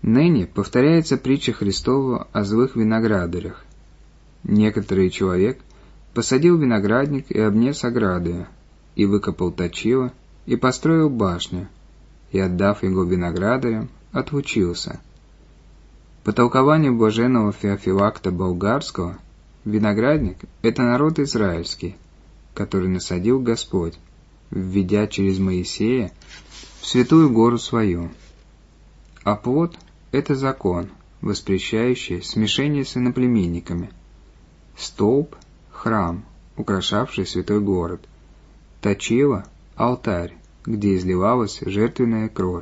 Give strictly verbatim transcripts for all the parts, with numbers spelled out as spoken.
Ныне повторяется притча Христова о злых виноградарях. Некоторый человек посадил виноградник и обнес оградою, и выкопал точило, и построил башню, и, отдав его виноградарям, отлучился. По толкованию блаженного Феофилакта Болгарского, виноградник — это народ израильский, который насадил Господь, введя через Моисея в святую гору свою. А плод — это закон, воспрещающий смешение с иноплеменниками. Столб — храм, украшавший святой город. Точило — алтарь, где изливалась жертвенная кровь.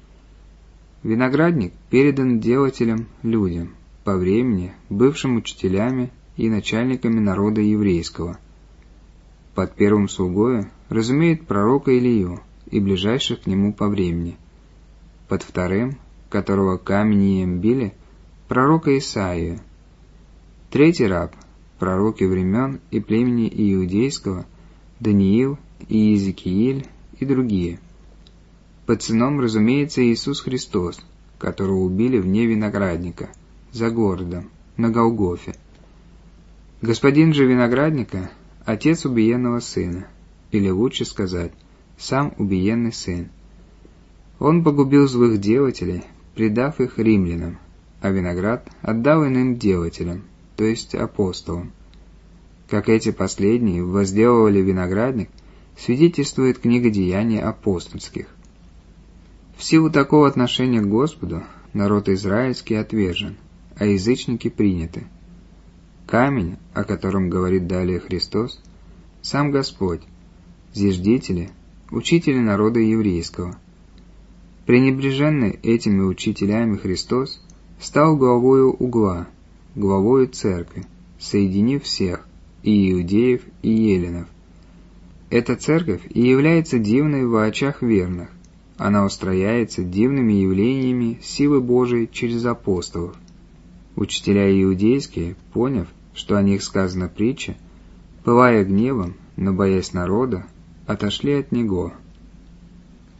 Виноградник передан делателям людям, по времени бывшим учителями и начальниками народа еврейского. Под первым слугою разумеет пророка Илию и ближайших к нему по времени. Под вторым, которого каменем били, пророка Исаию. Третий раб — пророки времен и племени иудейского, Даниил и Иезекииль и другие. Под сыном, разумеется, Иисус Христос, которого убили вне виноградника, за городом, на Голгофе. Господин же виноградника — отец убиенного сына, или лучше сказать, сам убиенный сын. Он погубил злых делателей, предав их римлянам, а виноград отдал иным делателям, то есть апостолам. Как эти последние возделывали виноградник, свидетельствует книга Деяний апостольских. В силу такого отношения к Господу народ израильский отвержен, а язычники приняты. Камень, о котором говорит далее Христос, сам Господь, зиждители, учители народа еврейского. Пренебреженный этими учителями Христос стал главою угла, главою церкви, соединив всех, и иудеев, и еленов. Эта церковь и является дивной в очах верных. Она устрояется дивными явлениями силы Божией через апостолов. Учителя иудейские, поняв, что о них сказана притча, пылая гневом, но боясь народа, отошли от него,